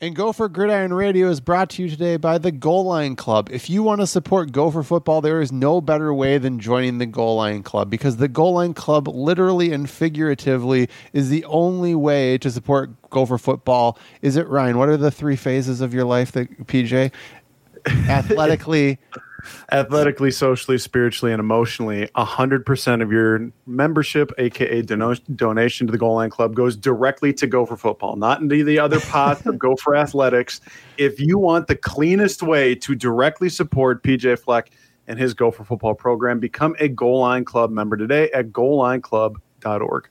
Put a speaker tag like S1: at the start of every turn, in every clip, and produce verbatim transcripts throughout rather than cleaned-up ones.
S1: And Gopher Gridiron Radio is brought to you today by the Goal Line Club. If you want to support Gopher football, there is no better way than joining the Goal Line Club, because the Goal Line Club, literally and figuratively, is the only way to support Gopher football. Is it, Ryan? What are the three phases of your life, that P J? Athletically...
S2: Athletically, socially, spiritually, and emotionally, one hundred percent of your membership, a k a dono- donation to the Goal Line Club, goes directly to Gopher football, not into the other pot of Gopher athletics. If you want the cleanest way to directly support P J Fleck and his Gopher football program, become a Goal Line Club member today at goal line club dot org.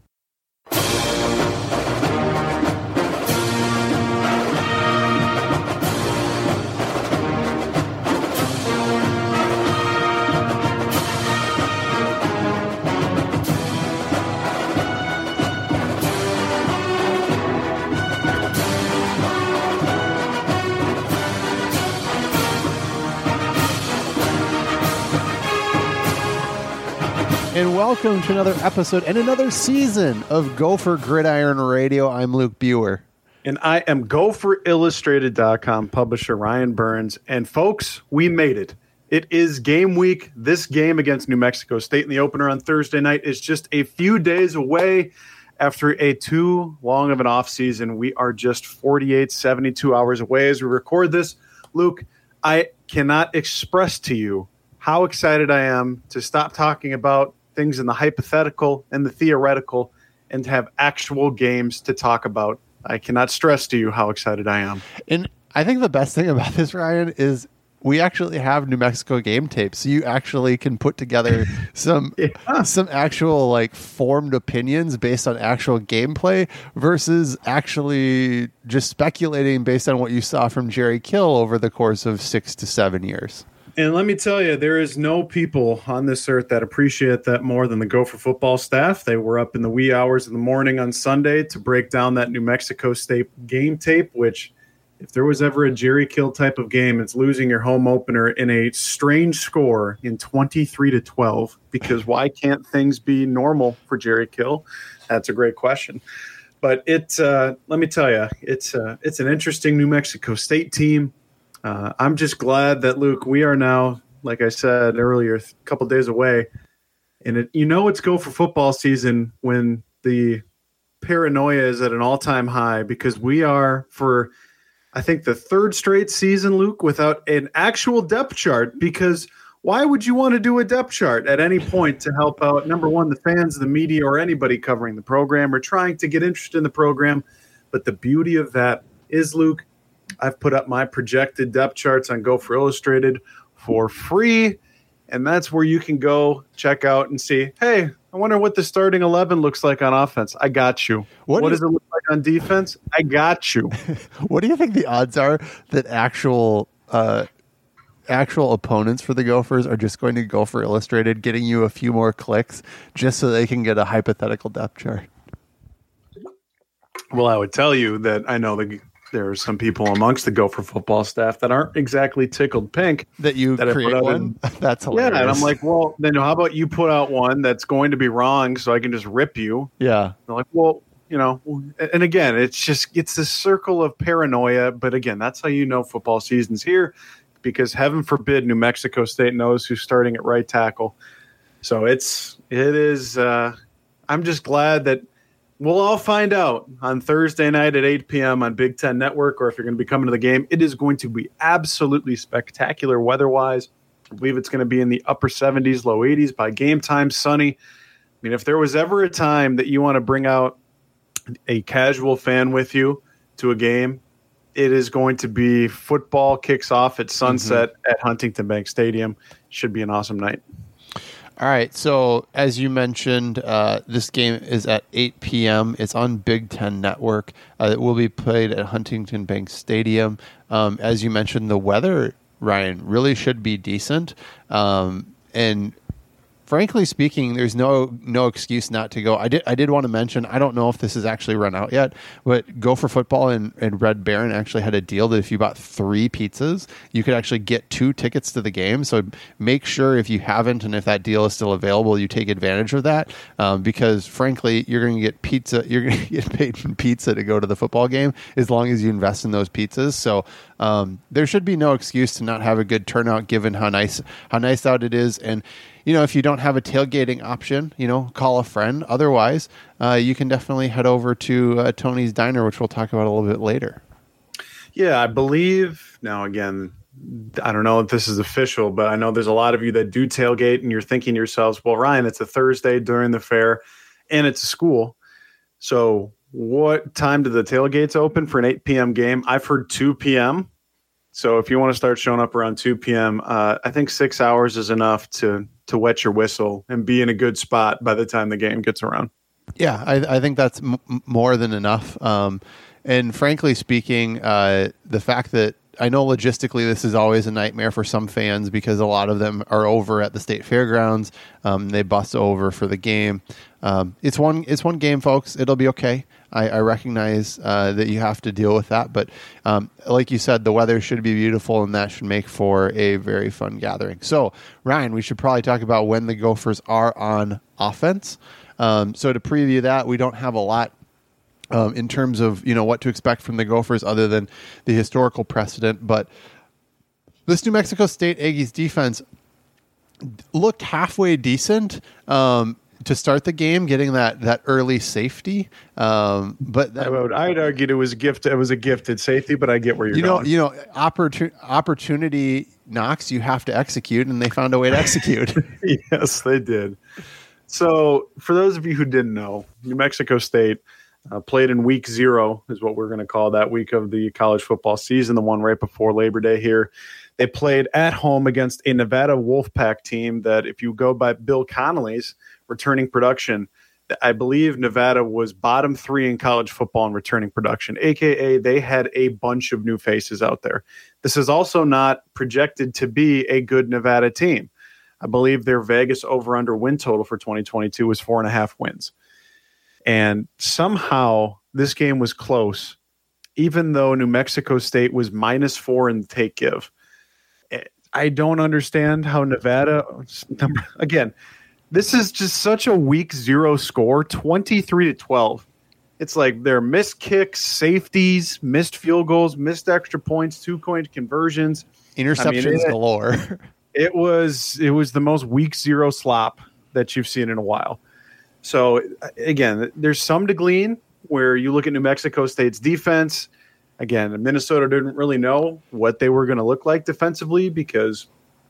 S1: And welcome to another episode and another season of Gopher Gridiron Radio. I'm Luke Buer.
S2: And I am Gopher Illustrated dot com publisher Ryan Burns. And folks, we made it. It is game week. This game against New Mexico State in the opener on Thursday night is just a few days away. After a too long of an off season, we are just forty-eight, seventy-two hours away as we record this. Luke, I cannot express to you how excited I am to stop talking about things in the hypothetical and the theoretical and to have actual games to talk about. I cannot stress to you how excited I am.
S1: And I think the best thing about this, Ryan, is we actually have New Mexico game tapes. So you actually can put together some yeah. some actual like formed opinions based on actual gameplay versus actually just speculating based on what you saw from Jerry Kill over the course of six to seven years.
S2: And let me tell you, there is no people on this earth that appreciate that more than the Gopher football staff. They were up in the wee hours of the morning on Sunday to break down that New Mexico State game tape, which if there was ever a Jerry Kill type of game, it's losing your home opener in a strange score in twenty-three to twelve, because why can't things be normal for Jerry Kill? That's a great question. But it, uh, let me tell you, it's, uh, it's an interesting New Mexico State team. Uh, I'm just glad that, Luke, we are now, like I said earlier, a couple days away. And it, you know it's Gopher football season when the paranoia is at an all-time high, because we are, for, I think, the third straight season, Luke, without an actual depth chart. Because why would you want to do a depth chart at any point to help out, number one, the fans, the media, or anybody covering the program or trying to get interested in the program? But the beauty of that is, Luke, I've put up my projected depth charts on Gopher Illustrated for free, and that's where you can go check out and see, hey, I wonder what the starting eleven looks like on offense. I got you. What, what do does you, it look like on defense? I got you.
S1: What do you think the odds are that actual uh, actual opponents for the Gophers are just going to Gopher Illustrated, getting you a few more clicks just so they can get a hypothetical depth chart?
S2: Well, I would tell you that I know the there are some people amongst the Gopher football staff that aren't exactly tickled pink
S1: that you that create one. In, that's hilarious.
S2: Yeah, and I'm like, well, then how about you put out one that's going to be wrong so I can just rip you?
S1: Yeah.
S2: They're like, well, you know, and again, it's just it's this circle of paranoia. But again, that's how you know football season's here, because heaven forbid New Mexico State knows who's starting at right tackle. So it's it is. Uh, I'm just glad that. We'll all find out on Thursday night at eight p.m. on Big Ten Network, or if you're going to be coming to the game. It is going to be absolutely spectacular weather-wise. I believe it's going to be in the upper seventies, low eighties by game time, sunny. I mean, if there was ever a time that you want to bring out a casual fan with you to a game, it is going to be football kicks off at sunset mm-hmm. at Huntington Bank Stadium. Should be an awesome night.
S1: All right, so as you mentioned, uh, this game is at eight p.m. It's on Big Ten Network. Uh, it will be played at Huntington Bank Stadium. Um, as you mentioned, the weather, Ryan, really should be decent. Um, and frankly speaking, there's no no excuse not to go. I did I did want to mention, I don't know if this has actually run out yet, but Go for Football and, and Red Baron actually had a deal that if you bought three pizzas, you could actually get two tickets to the game. So make sure if you haven't and if that deal is still available, you take advantage of that um, because frankly, you're going to get pizza. You're going to get paid in pizza to go to the football game as long as you invest in those pizzas. So um, there should be no excuse to not have a good turnout given how nice how nice out it is. And you know, if you don't have a tailgating option, you know, call a friend. Otherwise, uh, you can definitely head over to uh, Tony's Diner, which we'll talk about a little bit later.
S2: Yeah, I believe, now again, I don't know if this is official, but I know there's a lot of you that do tailgate and you're thinking to yourselves, well, Ryan, it's a Thursday during the fair and it's a school. So what time do the tailgates open for an eight p.m. game? I've heard two p.m. So if you want to start showing up around two p.m., uh, I think six hours is enough to to wet your whistle and be in a good spot by the time the game gets around.
S1: Yeah, I, I think that's m- more than enough. Um, and frankly speaking, uh, the fact that I know logistically this is always a nightmare for some fans because a lot of them are over at the state fairgrounds. Um, they bus over for the game. Um, it's one it's one game, folks. It'll be okay. I, I recognize uh, that you have to deal with that. But um, like you said, the weather should be beautiful, and that should make for a very fun gathering. So, Ryan, we should probably talk about when the Gophers are on offense. Um, so to preview that, we don't have a lot um, in terms of you know what to expect from the Gophers other than the historical precedent. But this New Mexico State Aggies defense looked halfway decent. Um, to start the game, getting that that early safety, um, but that,
S2: I would, I'd argue it was a gift. It was a gifted safety, but I get where you're
S1: you know,
S2: going.
S1: you know, opportun- opportunity knocks. You have to execute, and they found a way to execute.
S2: Yes, they did. So, for those of you who didn't know, New Mexico State uh, played in week zero, is what we're going to call that week of the college football season, the one right before Labor Day here. They played at home against a Nevada Wolfpack team that, if you go by Bill Connolly's returning production, I believe Nevada was bottom three in college football in returning production, a k a they had a bunch of new faces out there. This is also not projected to be a good Nevada team. I believe their Vegas over-under win total for twenty twenty-two was four and a half wins. And somehow this game was close, even though New Mexico State was minus four in the take give. I don't understand how Nevada, again, this is just such a week zero score, twenty-three to twelve. It's like they're missed kicks, safeties, missed field goals, missed extra points, two-point conversions.
S1: Interceptions I mean, it, galore.
S2: It was it was the most week zero slop that you've seen in a while. So, again, there's some to glean where you look at New Mexico State's defense. Again, Minnesota didn't really know what they were going to look like defensively because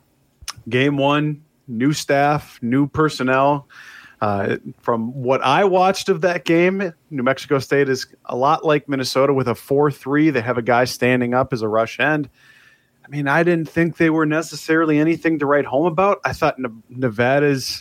S2: game one, new staff, new personnel. Uh, from what I watched of that game, New Mexico State is a lot like Minnesota with a four three. They have a guy standing up as a rush end. I mean, I didn't think they were necessarily anything to write home about. I thought Nevada's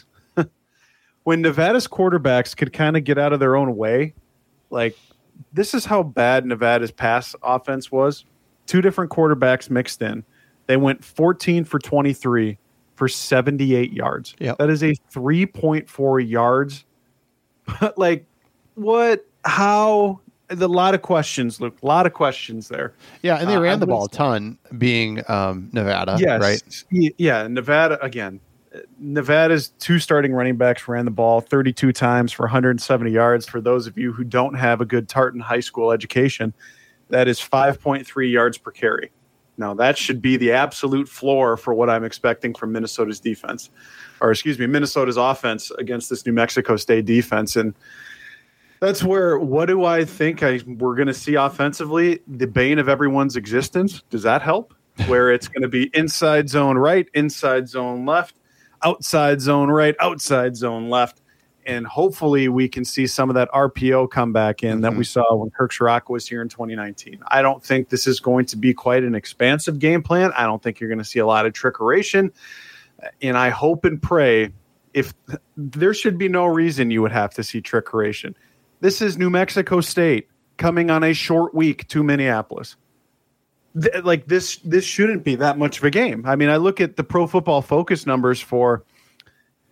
S2: – when Nevada's quarterbacks could kind of get out of their own way, like this is how bad Nevada's pass offense was. Two different quarterbacks mixed in. They went fourteen for twenty-three for seventy-eight yards.
S1: Yep.
S2: That is a three point four yards. Like, what? How? A lot of questions, Luke. A lot of questions there.
S1: Yeah, and they
S2: uh,
S1: ran
S2: I
S1: the
S2: was,
S1: ball a ton, being um, Nevada,
S2: yes,
S1: right?
S2: Yeah, Nevada, again, Nevada's two starting running backs ran the ball thirty-two times for one hundred seventy yards. For those of you who don't have a good Tartan high school education, that is five point three yards per carry. Now, that should be the absolute floor for what I'm expecting from Minnesota's defense, or excuse me, Minnesota's offense against this New Mexico State defense. And that's where, what do I think I, we're going to see offensively? The bane of everyone's existence. Does that help? Where it's going to be inside zone right, inside zone left, outside zone right, outside zone left. And hopefully we can see some of that R P O come back in mm-hmm. that we saw when Kirk Ciarrocca was here in twenty nineteen. I don't think this is going to be quite an expansive game plan. I don't think you're going to see a lot of trickeration. And I hope and pray, if there should be no reason you would have to see trickeration. This is New Mexico State coming on a short week to Minneapolis. Th- like this, this shouldn't be that much of a game. I mean, I look at the Pro Football Focus numbers for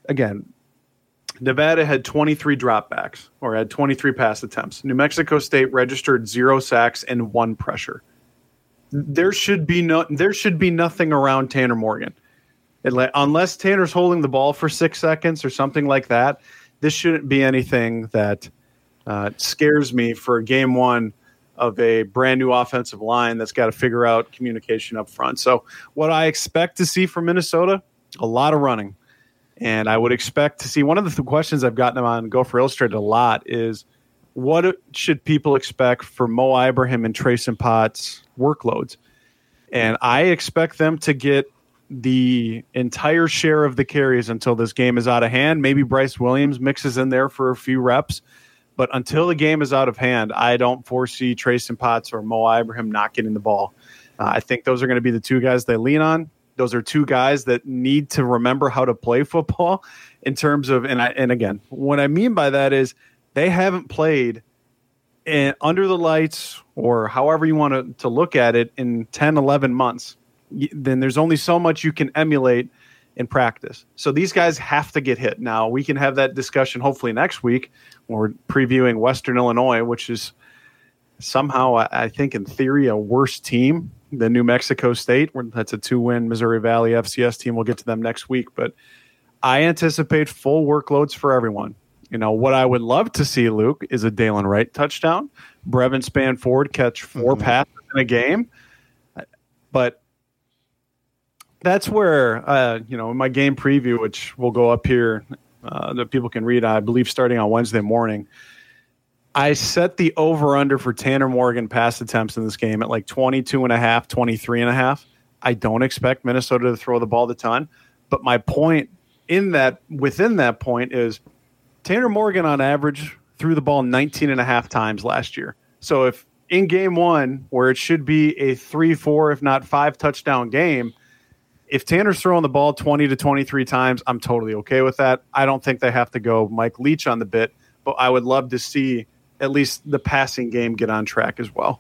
S2: again, Nevada had twenty-three dropbacks or had twenty-three pass attempts. New Mexico State registered zero sacks and one pressure. There should be no, there should be nothing around Tanner Morgan. It, unless Tanner's holding the ball for six seconds or something like that, this shouldn't be anything that uh, scares me for game one of a brand new offensive line that's got to figure out communication up front. So what I expect to see from Minnesota, a lot of running. And I would expect to see, one of the th- questions I've gotten on Gopher Illustrated a lot is, what should people expect for Mo Ibrahim and Trayson Potts workloads? And I expect them to get the entire share of the carries until this game is out of hand. Maybe Bryce Williams mixes in there for a few reps. But until the game is out of hand, I don't foresee Trayson Potts or Mo Ibrahim not getting the ball. Uh, I think those are going to be the two guys they lean on. Those are two guys that need to remember how to play football in terms of, and I, and again, what I mean by that is they haven't played in, under the lights or however you want to, to look at it in ten, eleven months. Then there's only so much you can emulate in practice. So these guys have to get hit. Now we can have that discussion hopefully next week when we're previewing Western Illinois, which is somehow, I think in theory, a worse team than New Mexico State. That's a two-win Missouri Valley F C S team. We'll get to them next week, but I anticipate full workloads for everyone. You know, what I would love to see, Luke, is a Dalen Wright touchdown, Brevin Spanford catch four mm-hmm. passes in a game. But that's where, uh, you know, in my game preview, which will go up here uh, that people can read, I believe, starting on Wednesday morning, I set the over-under for Tanner Morgan pass attempts in this game at like twenty-two and a half, twenty-three and a half. I don't expect Minnesota to throw the ball a ton, but my point in that, within that point, is Tanner Morgan on average threw the ball nineteen and a half times last year. So if in game one, where it should be a three, four, if not five touchdown game, if Tanner's throwing the ball twenty to twenty-three times, I'm totally okay with that. I don't think they have to go Mike Leach on the bit, but I would love to see at least the passing game get on track as well.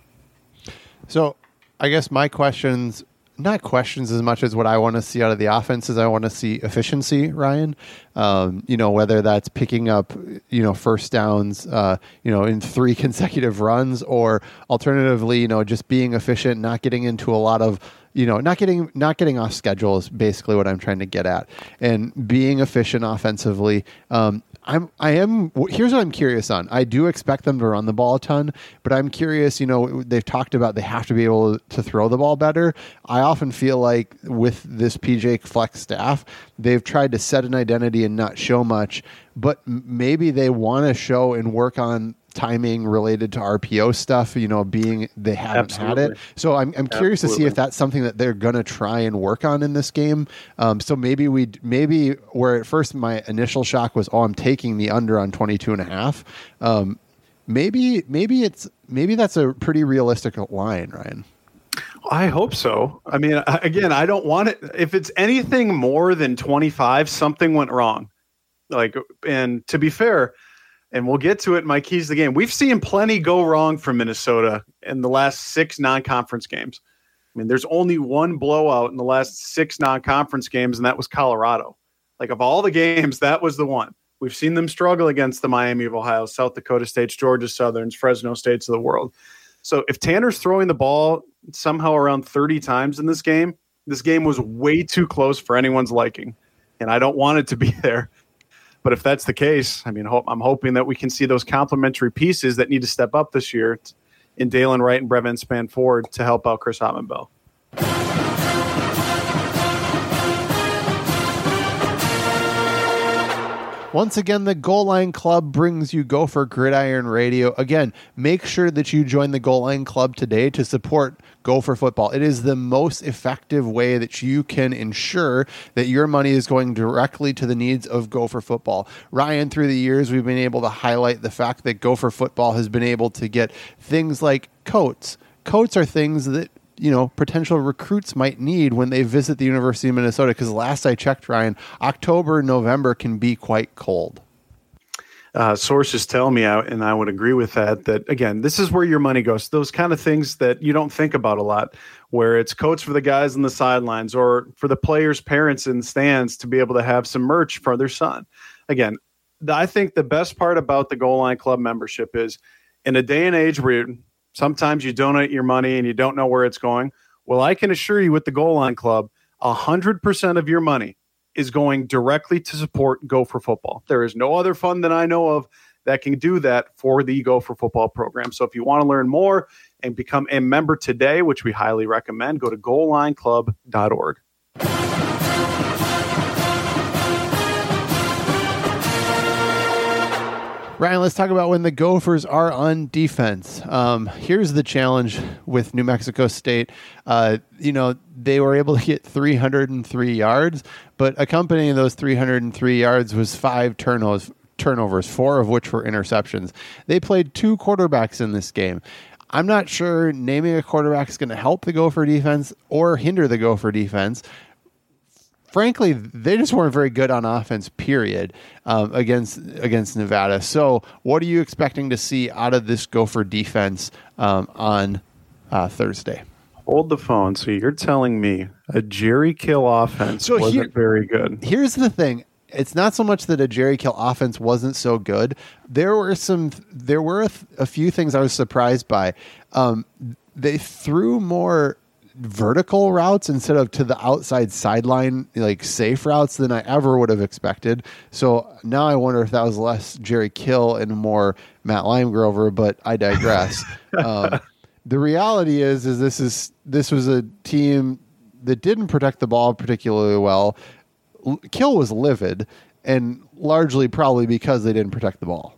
S1: So I guess my questions, not questions as much as what I want to see out of the offense is I want to see efficiency, Ryan. Um, you know, whether that's picking up, you know, first downs, uh, you know, in three consecutive runs, or alternatively, you know, just being efficient, not getting into a lot of, you know, not getting not getting off schedule is basically what I'm trying to get at, and being efficient offensively. Um, I'm I am. Here's what I'm curious on. I do expect them to run the ball a ton, but I'm curious. You know, they've talked about they have to be able to throw the ball better. I often feel like with this P J Fleck staff, they've tried to set an identity and not show much, but maybe they want to show and work on timing related to R P O stuff, you know, being they haven't Absolutely. had it. So I'm I'm curious Absolutely. to see if that's something that they're going to try and work on in this game. Um, so maybe we maybe where at first my initial shock was, oh, I'm taking the under on twenty-two and a half. Um, maybe maybe it's maybe that's a pretty realistic line, Ryan.
S2: I hope so. I mean, again, I don't want it. If it's anything more than twenty-five, something went wrong. Like, and to be fair, and we'll get to it in my keys to the game, we've seen plenty go wrong for Minnesota in the last six non-conference games. I mean, there's only one blowout in the last six non-conference games, and that was Colorado. Like, of all the games, that was the one. We've seen them struggle against the Miami of Ohio, South Dakota States, Georgia Southerns, Fresno States of the world. So if Tanner's throwing the ball somehow around thirty times in this game, this game was way too close for anyone's liking, and I don't want it to be there. But if that's the case, I mean, hope, I'm hoping that we can see those complementary pieces that need to step up this year in Dalen Wright and Brevin Spanford to help out Chris Hotman-Bell.
S1: Once again, the Goal Line Club brings you Gopher Gridiron Radio. Again, make sure that you join the Goal Line Club today to support Gopher football. It is the most effective way that you can ensure that your money is going directly to the needs of Gopher football. Ryan, through the years, we've been able to highlight the fact that Gopher football has been able to get things like coats. Coats are things that, you know, potential recruits might need when they visit the University of Minnesota, because last I checked, Ryan, October, November can be quite cold.
S2: uh, sources tell me, I, and I would agree with that, that, again, this is where your money goes. Those kind of things that you don't think about a lot, where it's coats for the guys on the sidelines or for the players' parents in the stands to be able to have some merch for their son. Again, I think the best part about the Goal Line Club membership is in a day and age where sometimes you donate your money and you don't know where it's going. Well, I can assure you with the Goal Line Club, one hundred percent of your money is going directly to support Go for Football. There is no other fund that I know of that can do that for the Go for Football program. So if you want to learn more and become a member today, which we highly recommend, go to goal line club dot org.
S1: Ryan, let's talk about when the Gophers are on defense. Um, here's the challenge with New Mexico State. Uh, you know, they were able to get three hundred three yards, but accompanying those three hundred three yards was five turnovers, turnovers, four of which were interceptions. They played two quarterbacks in this game. I'm not sure naming a quarterback is going to help the Gopher defense or hinder the Gopher defense. Frankly, they just weren't very good on offense, period, um, against against Nevada. So what are you expecting to see out of this Gopher defense um, on uh, Thursday?
S2: Hold the phone. So you're telling me a Jerry Kill offense so wasn't here, very good.
S1: Here's the thing. It's not so much that a Jerry Kill offense wasn't so good. There were some. There were a, th- a few things I was surprised by. Um, they threw more vertical routes instead of to the outside sideline, like safe routes, than I ever would have expected. So now I wonder if that was less Jerry Kill and more Matt Limegrover, but I digress. um, the reality is, is this is this was a team that didn't protect the ball particularly well. L- Kill was livid, and largely probably because they didn't protect the ball.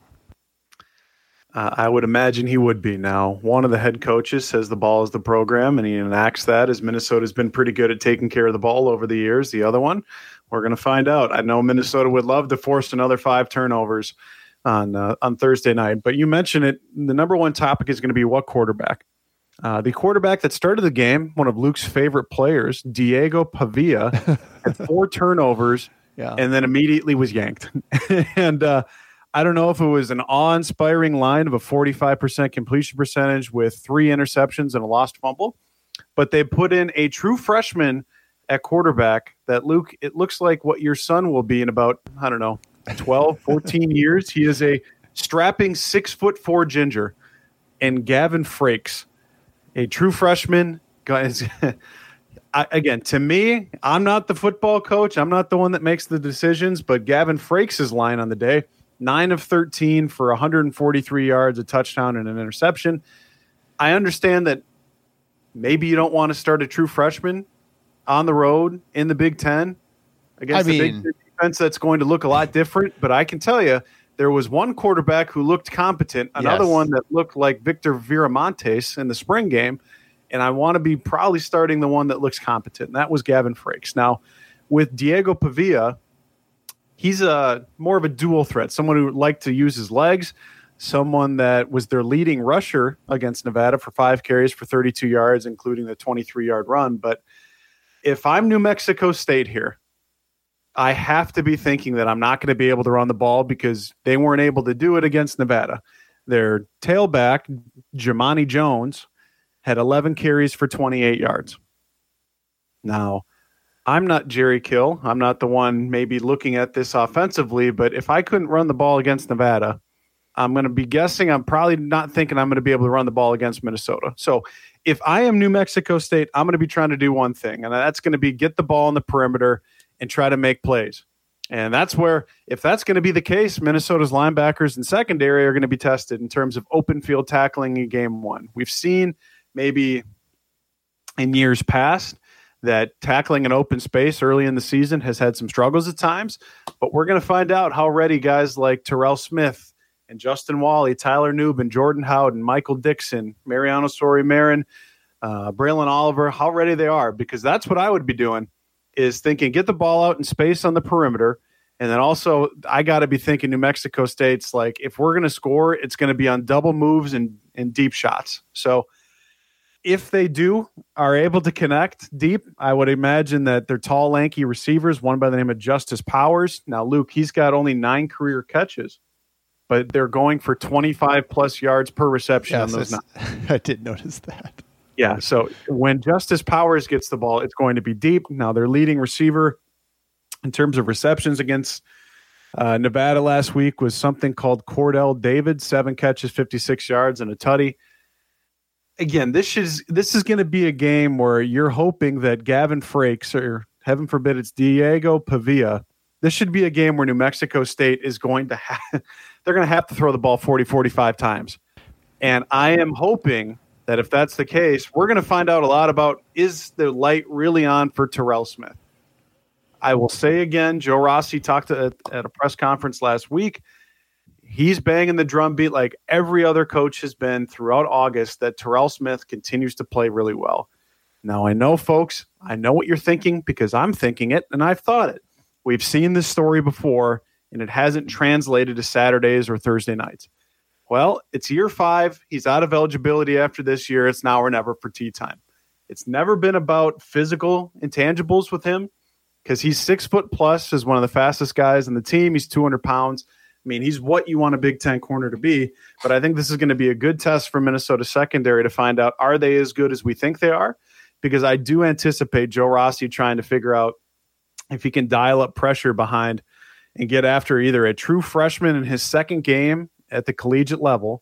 S2: Uh, I would imagine he would be. Now, one of the head coaches says the ball is the program, and he enacts that as Minnesota's been pretty good at taking care of the ball over the years. The other one, we're going to find out. I know Minnesota would love to force another five turnovers on uh, on Thursday night, but you mentioned it. The number one topic is going to be what quarterback. Uh, the quarterback that started the game, one of Luke's favorite players, Diego Pavia, had four turnovers yeah. and then immediately was yanked. and uh, I don't know if it was an awe-inspiring line of a forty-five percent completion percentage with three interceptions and a lost fumble, but they put in a true freshman at quarterback that, Luke, it looks like what your son will be in about, I don't know, twelve, fourteen years. He is a strapping six foot four ginger, and Gavin Frakes, a true freshman. Guys, I, again, to me, I'm not the football coach. I'm not the one that makes the decisions, but Gavin Frakes' line on the day, nine of thirteen for one hundred forty-three yards, a touchdown, and an interception. I understand that maybe you don't want to start a true freshman on the road in the Big Ten against I mean, the Big Ten defense that's going to look a lot different. But I can tell you, there was one quarterback who looked competent, another yes. one that looked like Victor Viramontes in the spring game, and I want to be probably starting the one that looks competent, and that was Gavin Frakes. Now, with Diego Pavia, he's a more of a dual threat, someone who liked to use his legs, someone that was their leading rusher against Nevada for five carries for thirty-two yards, including the twenty-three-yard run. But if I'm New Mexico State here, I have to be thinking that I'm not going to be able to run the ball because they weren't able to do it against Nevada. Their tailback, Jamani Jones, had eleven carries for twenty-eight yards. Now, I'm not Jerry Kill. I'm not the one maybe looking at this offensively, but if I couldn't run the ball against Nevada, I'm going to be guessing I'm probably not thinking I'm going to be able to run the ball against Minnesota. So if I am New Mexico State, I'm going to be trying to do one thing, and that's going to be get the ball on the perimeter and try to make plays. And that's where, if that's going to be the case, Minnesota's linebackers and secondary are going to be tested in terms of open field tackling in game one. We've seen maybe in years past that tackling an open space early in the season has had some struggles at times, but we're going to find out how ready guys like Terrell Smith and Justin Wally, Tyler Newbin, Jordan Howden, Michael Dixon, Mariano Sori-Marin, uh, Braylon Oliver, how ready they are, because that's what I would be doing, is thinking get the ball out in space on the perimeter. And then also I got to be thinking New Mexico State's like, if we're going to score, it's going to be on double moves and, and deep shots. So if they do are able to connect deep, I would imagine that they're tall, lanky receivers, one by the name of Justice Powers. Now, Luke, he's got only nine career catches but they're going for twenty-five plus yards per reception
S1: Yes,
S2: on those.
S1: I did notice that.
S2: Yeah, so when Justice Powers gets the ball, it's going to be deep. Now, their leading receiver in terms of receptions against uh, Nevada last week was something called Cordell David, seven catches, fifty-six yards, and a tutty. Again, this is this is going to be a game where you're hoping that Gavin Frakes, or heaven forbid it's Diego Pavia, this should be a game where New Mexico State is going to have, they're going to have to throw the ball forty, forty-five times. And I am hoping that if that's the case, we're going to find out a lot about, is the light really on for Terrell Smith? I will say again, Joe Rossi talked to, at a press conference last week. He's banging the drum beat like every other coach has been throughout August, that Terrell Smith continues to play really well. Now, I know, folks, I know what you're thinking because I'm thinking it and I've thought it. We've seen this story before and it hasn't translated to Saturdays or Thursday nights. Well, it's year five. He's out of eligibility after this year. It's now or never for tea time. It's never been about physical intangibles with him because he's six foot plus, is one of the fastest guys on the team. He's two hundred pounds. I mean, he's what you want a Big Ten corner to be. But I think this is going to be a good test for Minnesota secondary to find out, are they as good as we think they are? Because I do anticipate Joe Rossi trying to figure out if he can dial up pressure behind and get after either a true freshman in his second game at the collegiate level,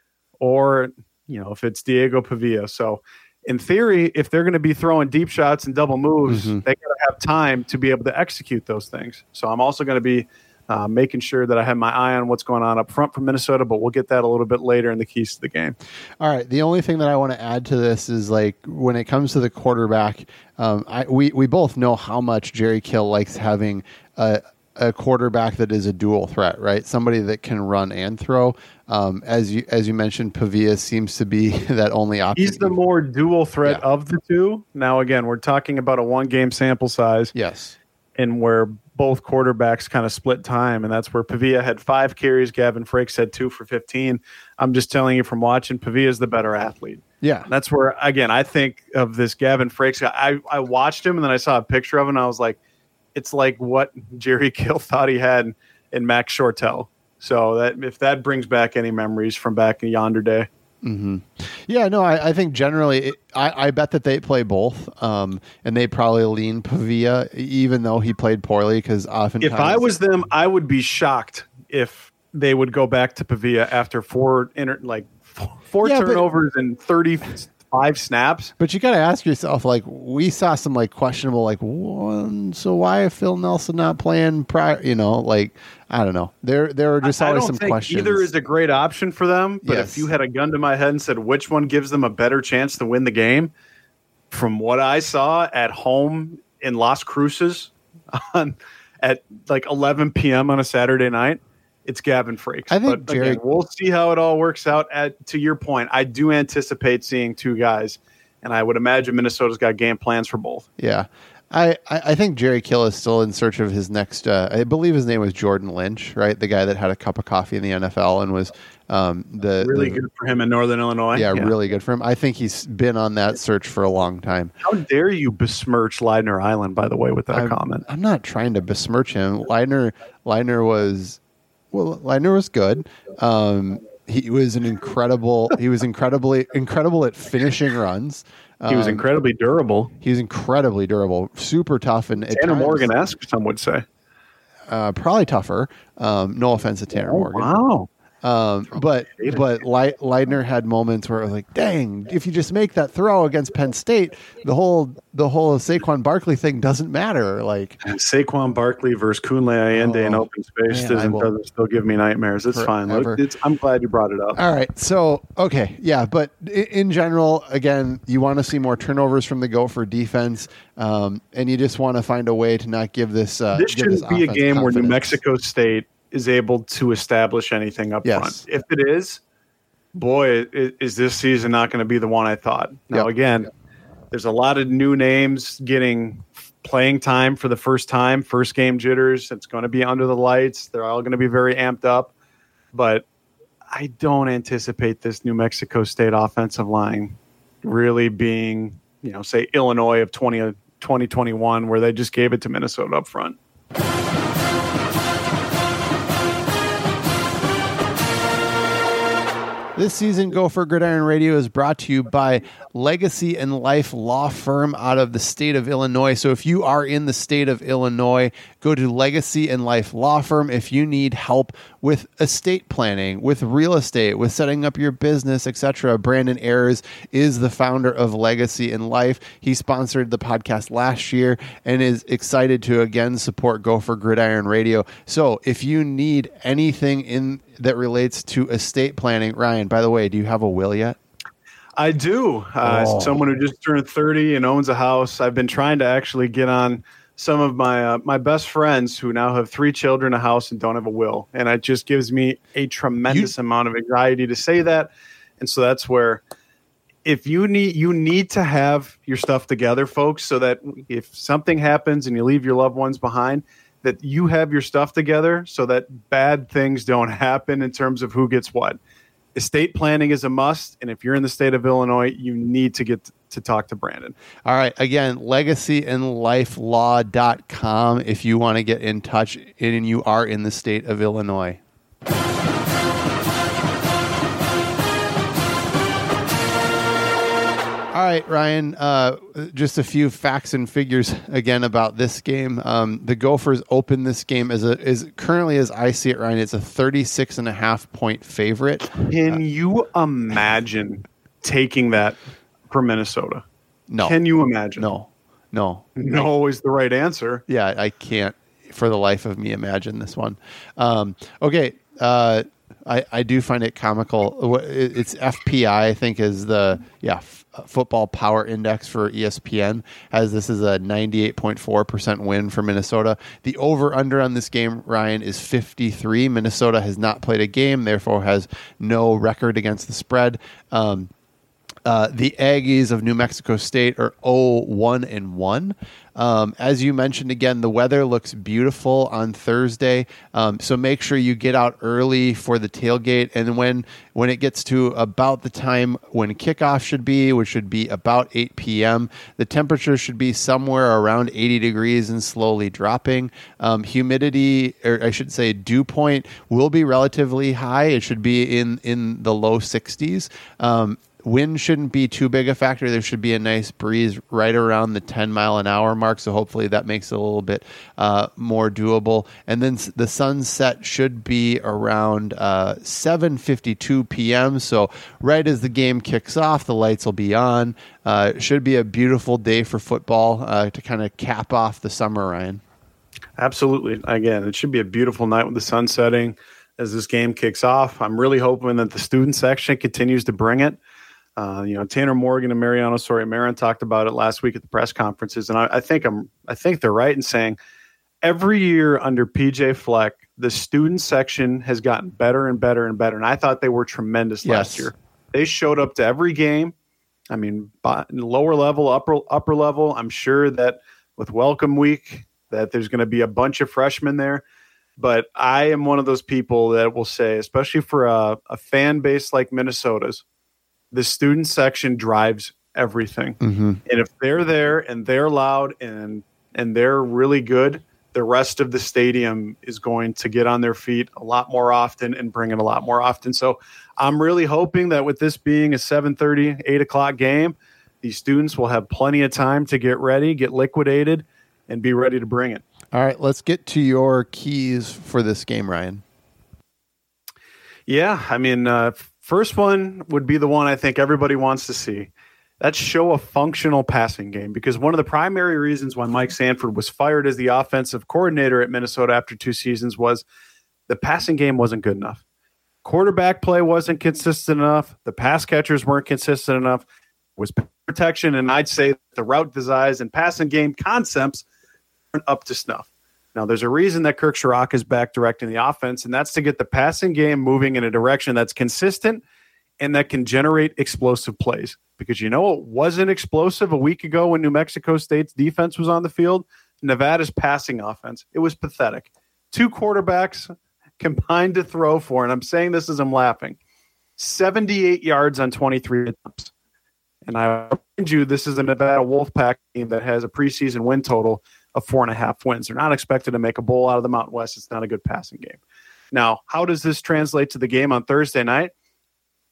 S2: or, you know, if it's Diego Pavia. So in theory, if they're going to be throwing deep shots and double moves, mm-hmm. they got to have time to be able to execute those things. So I'm also going to be uh, making sure that I have my eye on what's going on up front for Minnesota, but we'll get that a little bit later in the keys to the game.
S1: All right. The only thing that I want to add to this is, like, when it comes to the quarterback, um, I, we, we both know how much Jerry Kill likes having a, a quarterback that is a dual threat, right? Somebody that can run and throw. Um, as you as you mentioned, Pavia seems to be that only option.
S2: He's the more dual threat yeah. of the two. Now, again, we're talking about a one-game sample size.
S1: Yes.
S2: And where both quarterbacks kind of split time, and that's where Pavia had five carries, Gavin Frakes had two for fifteen. I'm just telling you from watching, Pavia's the better athlete.
S1: Yeah.
S2: That's where, again, I think of this Gavin Frakes guy. I, I watched him, and then I saw a picture of him, and I was like, it's like what Jerry Kill thought he had in Max Shortell. So that if that brings back any memories from back in yonder day.
S1: Mm-hmm. Yeah, no, I, I think generally, it, I, I bet that they play both, um, and they probably lean Pavia, even though he played poorly, because often.
S2: If I was them, I would be shocked if they would go back to Pavia after four inter, like four yeah, turnovers but, and thirty-five snaps.
S1: But you got to ask yourself, like, we saw some like questionable, like, one, so why is Phil Nelson not playing prior? You know, like. I don't know. There, there are just
S2: I,
S1: always
S2: I don't
S1: some
S2: think
S1: questions.
S2: Either is a great option for them, but yes. if you had a gun to my head and said which one gives them a better chance to win the game, from what I saw at home in Las Cruces on at like eleven p.m. on a Saturday night, it's Gavin Frakes.
S1: I think
S2: but
S1: Jerry,
S2: again, we'll see how it all works out. At to your point, I do anticipate seeing two guys, and I would imagine Minnesota's got game plans for both.
S1: Yeah. I, I think Jerry Kill is still in search of his next, uh, I believe his name was Jordan Lynch, right? The guy that had a cup of coffee in the N F L and was um, the
S2: really
S1: the,
S2: good for him in Northern Illinois.
S1: Yeah, yeah, really good for him. I think he's been on that search for a long time.
S2: How dare you besmirch Leidner Island, by the way, with that
S1: I'm,
S2: comment?
S1: I'm not trying to besmirch him. Leidner, Leidner was, well, Leidner was good. Um, he was an incredible, he was incredibly, incredible at finishing runs.
S2: He was incredibly
S1: um,
S2: durable.
S1: He was incredibly durable, super tough, and
S2: Tanner Morgan-esque, some would say.
S1: Uh, probably tougher. Um, no offense to Tanner
S2: oh,
S1: Morgan.
S2: Wow.
S1: Um, but but Le- Leidner had moments where it was like, dang, if you just make that throw against Penn State, the whole the whole Saquon Barkley thing doesn't matter. Like
S2: Saquon Barkley versus Kunle Ayende oh, in open space man, doesn't, doesn't still give me nightmares. It's fine. Look, it's, I'm glad you brought it up.
S1: All right. So, okay. Yeah. But in, in general, again, you want to see more turnovers from the Gopher defense, um, and you just want to find a way to not give this. Uh,
S2: this
S1: give
S2: shouldn't
S1: this
S2: be a game
S1: confidence.
S2: where New Mexico State is able to establish anything up
S1: yes.
S2: front. If it is, boy, is this season not going to be the one I thought. Now, yep. again, yep. there's a lot of new names getting playing time for the first time, first game jitters. It's going to be under the lights. They're all going to be very amped up. But I don't anticipate this New Mexico State offensive line really being, you know, say Illinois of twenty twenty-one, where they just gave it to Minnesota up front.
S1: This season, Gopher Gridiron Radio is brought to you by Legacy and Life Law Firm out of the state of Illinois. So if you are in the state of Illinois, go to Legacy and Life Law Firm if you need help with estate planning, with real estate, with setting up your business, et cetera. Brandon Ayers is the founder of Legacy and Life. He sponsored the podcast last year and is excited to again support Gopher Gridiron Radio. So if you need anything in that relates to estate planning, Ryan, by the way, do you have a will yet?
S2: I do. Uh,
S1: Oh.
S2: Someone who just turned thirty and owns a house. I've been trying to actually get on some of my uh, my best friends who now have three children, a house, and don't have a will. And it just gives me a tremendous
S1: You-
S2: amount of anxiety to say that. And so that's where if you need you need to have your stuff together, folks, so that if something happens and you leave your loved ones behind, that you have your stuff together so that bad things don't happen in terms of who gets what. Estate planning is a must, and if you're in the state of Illinois, you need to get to talk to Brandon.
S1: All right. Again, legacy and life law dot com if you want to get in touch and you are in the state of Illinois. All right, Ryan, uh, just a few facts and figures again about this game. Um, the Gophers open this game as a is currently, as I see it, Ryan, it's a thirty-six and a half point favorite.
S2: Can you imagine taking that for Minnesota?
S1: No.
S2: Can you imagine?
S1: No. No.
S2: No is the right answer.
S1: Yeah, I can't for the life of me imagine this one. Um, okay, uh, I, I do find it comical. It's F P I, I think, is the yeah f- football power index for E S P N. Has this is a ninety-eight point four percent win for Minnesota. The over under on this game, Ryan, is fifty-three. Minnesota has not played a game, therefore has no record against the spread. Um, Uh, the Aggies of New Mexico State are oh one and one. Um, as you mentioned, again, the weather looks beautiful on Thursday, um, so make sure you get out early for the tailgate. And when when it gets to about the time when kickoff should be, which should be about eight p.m., the temperature should be somewhere around eighty degrees and slowly dropping. Um, humidity, or I should say dew point, will be relatively high. It should be in, in the low sixties. Um, Wind shouldn't be too big a factor. There should be a nice breeze right around the ten mile an hour mark. So hopefully that makes it a little bit uh, more doable. And then s- the sunset should be around uh, seven fifty-two p.m. So right as the game kicks off, the lights will be on. Uh, it should be a beautiful day for football uh, to kind of cap off the summer, Ryan.
S2: Absolutely. Again, it should be a beautiful night with the sun setting as this game kicks off. I'm really hoping that the student section continues to bring it. Uh, you know, Tanner Morgan and Mariano Soria-Marin talked about it last week at the press conferences, and I, I think I'm, I think they're right in saying every year under P J Fleck, the student section has gotten better and better and better. And I thought they were tremendous last
S1: Yes.
S2: year. They showed up to every game. I mean, by, lower level, upper upper level. I'm sure that with Welcome Week, that there's going to be a bunch of freshmen there. But I am one of those people that will say, especially for a, a fan base like Minnesota's, the student section drives everything.
S1: Mm-hmm.
S2: And if they're there and they're loud and and they're really good, the rest of the stadium is going to get on their feet a lot more often and bring it a lot more often. So I'm really hoping that with this being a seven thirty, eight o'clock game, these students will have plenty of time to get ready, get liquidated, and be ready to bring it.
S1: All right, let's get to your keys for this game, Ryan.
S2: Yeah, I mean, uh, first one would be the one I think everybody wants to see. That's show a functional passing game, because one of the primary reasons why Mike Sanford was fired as the offensive coordinator at Minnesota after two seasons was the passing game wasn't good enough. Quarterback play wasn't consistent enough. The pass catchers weren't consistent enough. It was protection, and I'd say the route designs and passing game concepts aren't up to snuff. Now, there's a reason that Kirk Sherrock is back directing the offense, and that's to get the passing game moving in a direction that's consistent and that can generate explosive plays. Because you know it wasn't explosive a week ago when New Mexico State's defense was on the field? Nevada's passing offense. It was pathetic. Two quarterbacks combined to throw for, and I'm saying this as I'm laughing, seventy-eight yards on twenty-three attempts. And I remind you, this is a Nevada Wolfpack team that has a preseason win total of four and a half wins. They're not expected to make a bowl out of the Mountain West. It's not a good passing game. Now, how does this translate to the game on Thursday night?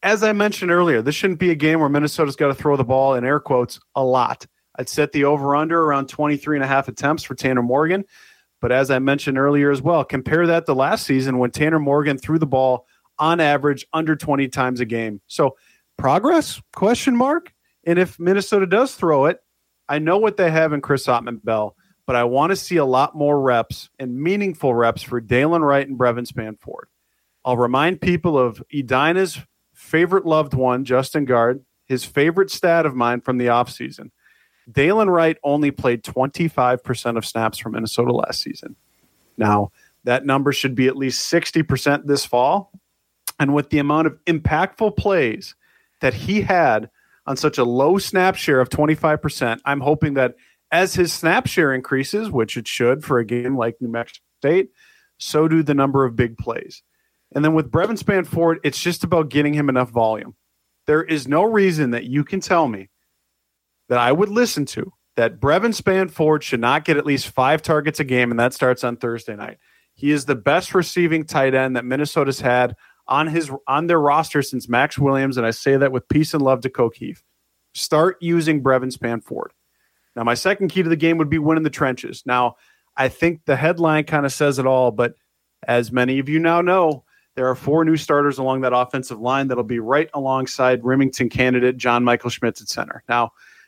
S2: as I mentioned earlier, this shouldn't be a game where Minnesota's got to throw the ball, in air quotes, a lot. I'd set the over-under around twenty-three and a half attempts for Tanner Morgan. But as I mentioned earlier as well, compare that to last season when Tanner Morgan threw the ball on average under twenty times a game. So progress, question mark. And if Minnesota does throw it, I know what they have in Chris Ottman-Bell, but I want to see a lot more reps and meaningful reps for Dalen Wright and Brevin Spanford. I'll remind people of Edina's favorite loved one, Justin Guard, his favorite stat of mine from the offseason. Dalen Wright only played twenty-five percent of snaps for Minnesota last season. Now, that number should be at least sixty percent this fall. And with the amount of impactful plays that he had on such a low snap share of twenty-five percent, I'm hoping that as his snap share increases, which it should for a game like New Mexico State, so do the number of big plays. And then with Brevin Spanford, it's just about getting him enough volume. There is no reason that you can tell me that I would listen to that Brevin Spanford should not get at least five targets a game, and that starts on Thursday night. He is the best receiving tight end that Minnesota's had on his on their roster since Max Williams, and I say that with peace and love to O'Keefe. Start using Brevin Spanford. Now, my second key to the game would be winning the trenches. Now, I think the headline kind of says it all, but as many of you now know, there are four new starters along that offensive line that'll be right alongside Remington candidate John Michael Schmitz at center. Now,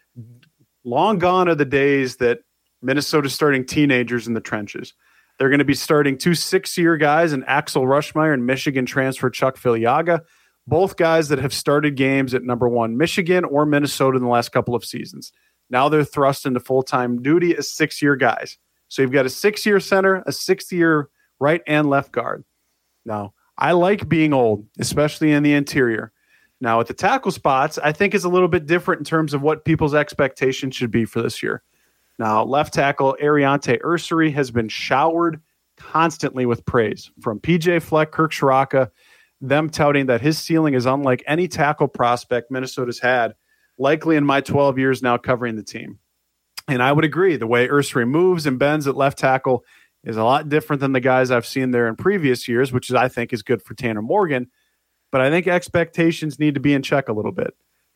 S2: long gone are the days that Minnesota's starting teenagers in the trenches. They're going to be starting two six-year guys in Axel Rushmeyer and Michigan transfer Chuck Filiaga, both guys that have started games at number one Michigan or Minnesota in the last couple of seasons. Now they're thrust into full-time duty as six-year guys. So you've got a six-year center, a six-year right and left guard. Now, I like being old, especially in the interior. Now, at the tackle spots, I think it's a little bit different in terms of what people's expectations should be for this year. Now, left tackle Ariante Ursary has been showered constantly with praise from P J Fleck, Kirk Shiraka, them touting that his ceiling is unlike any tackle prospect Minnesota's had, likely in my twelve years now covering the team. And I would agree. The way Ursary moves and bends at left tackle is a lot different than the guys I've seen there in previous years, which is, I think is good for Tanner Morgan. But I think expectations need to be in check a little bit.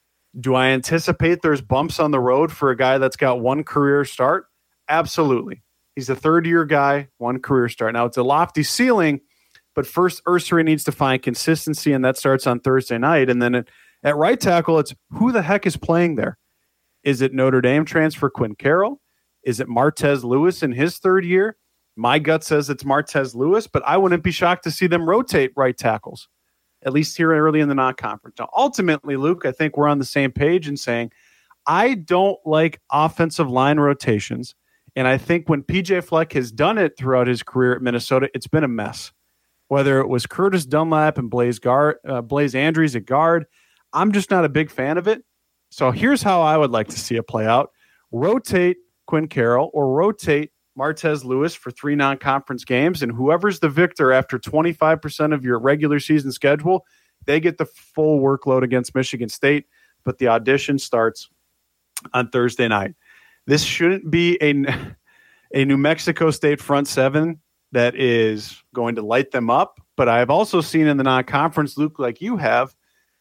S2: Do I anticipate there's bumps on the road for a guy that's got one career start? Absolutely. He's a third-year guy, one career start. Now, it's a lofty ceiling, but first Ursary needs to find consistency, and that starts on Thursday night. And then at, at right tackle, it's who the heck is playing there? Is it Notre Dame transfer Quinn Carroll? Is it Martez Lewis in his third year? My gut says it's Martez Lewis, but I wouldn't be shocked to see them rotate right tackles, at least here early in the non-conference. Now, ultimately, Luke, I think we're on the same page in saying I don't like offensive line rotations, and I think when P J Fleck has done it throughout his career at Minnesota, it's been a mess. Whether it was Curtis Dunlap and Blaze, guard, uh, Blaze Andrews at guard, I'm just not a big fan of it. So here's how I would like to see it play out. Rotate Quinn Carroll or rotate Martez Lewis for three non-conference games, and whoever's the victor after twenty-five percent of your regular season schedule, they get the full workload against Michigan State, but the audition starts on Thursday night. This shouldn't be a, a New Mexico State front seven that is going to light them up, but I've also seen in the non-conference, Luke, like you have,